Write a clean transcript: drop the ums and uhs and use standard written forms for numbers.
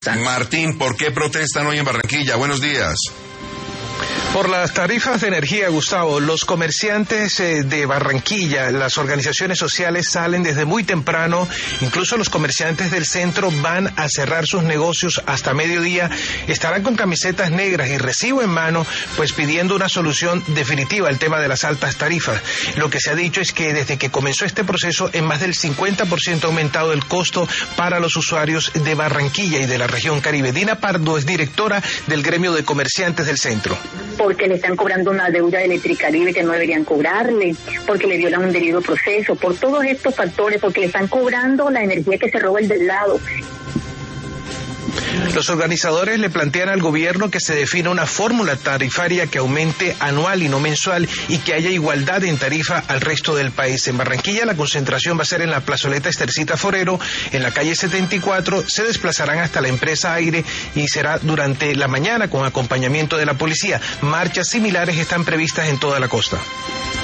Martín, ¿por qué protestan hoy en Barranquilla? Buenos días. Por las tarifas de energía, Gustavo. Los comerciantes de Barranquilla, las organizaciones sociales salen desde muy temprano, incluso los comerciantes del centro van a cerrar sus negocios hasta mediodía, estarán con camisetas negras y recibo en mano, pues pidiendo una solución definitiva al tema de las altas tarifas. Lo que se ha dicho es que desde que comenzó este proceso, en más del 50% ha aumentado el costo para los usuarios de Barranquilla y de la región Caribe. Dina Pardo es directora del gremio de comerciantes del centro. Porque le están cobrando una deuda de Electricaribe que no deberían cobrarle, porque le violan un debido proceso, por todos estos factores, porque le están cobrando la energía que se roba el del lado. Los organizadores le plantean al gobierno que se defina una fórmula tarifaria que aumente anual y no mensual y que haya igualdad en tarifa al resto del país. En Barranquilla la concentración va a ser en la plazoleta Estercita Forero, en la calle 74, se desplazarán hasta la empresa Aire y será durante la mañana con acompañamiento de la policía. Marchas similares están previstas en toda la costa.